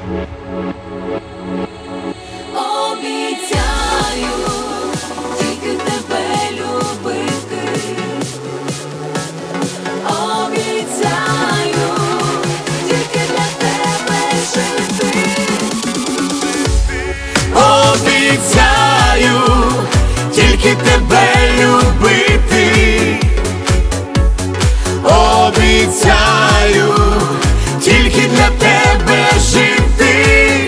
Обіцяю тільки тебе любити. Обіцяю тільки для тебе жити. Обіцяю тільки тебе любити. Обіцяю тільки для тебе жити.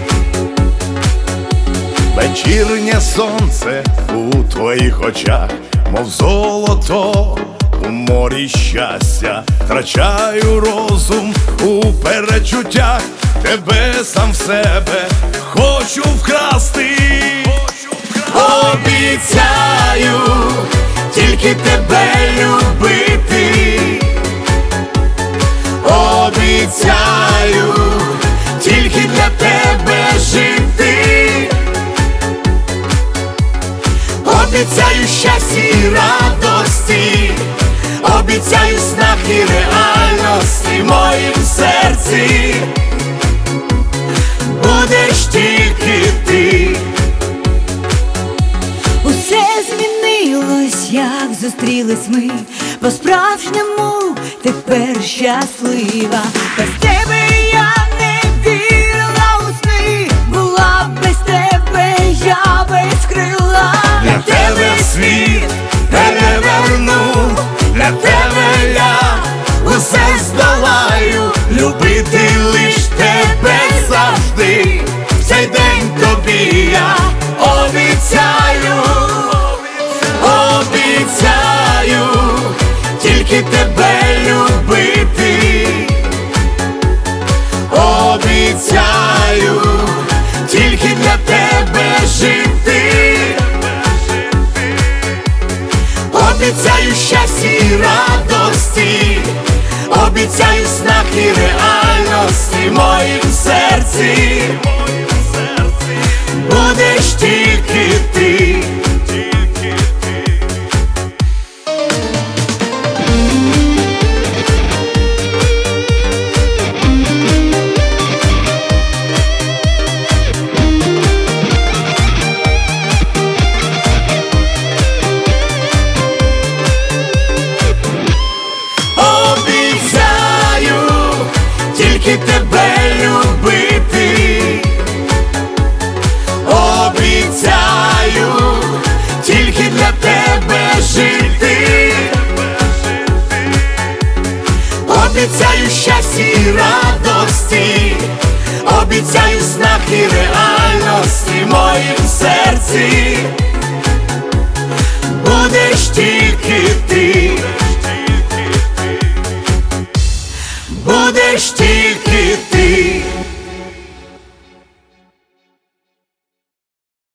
Вечірнє сонце у твоїх очах, мов золото у морі щастя. Втрачаю розум у перечуттях, тебе сам в себе хочу вкрасти. Обіцяю тільки тебе любити. Обіцяю тільки для тебе жити. Обіцяю щастя і радості, обіцяю снах і реальності. В моїм серці будеш тільки ти. Усе змінилось, як зустрілись ми. По-справжньому тепер щаслива. Без тебе я не вірила у сни. Була б без тебе я безкрила. Для тебе світ переверну, для тебе я усе здолаю. Любити лиш тебе завжди, в цей день тобі я обіцяю. Обіцяю тільки тебе любити. Обіцяю тільки для тебе жити. Обіцяю щастя і радості, обіцяю снах і реальності. В моїм серці будеш тільки ти. Тільки тебе любити. Обіцяю тільки для тебе жити. Обіцяю щастя і радості, обіцяю снах і реальності. В моїм серці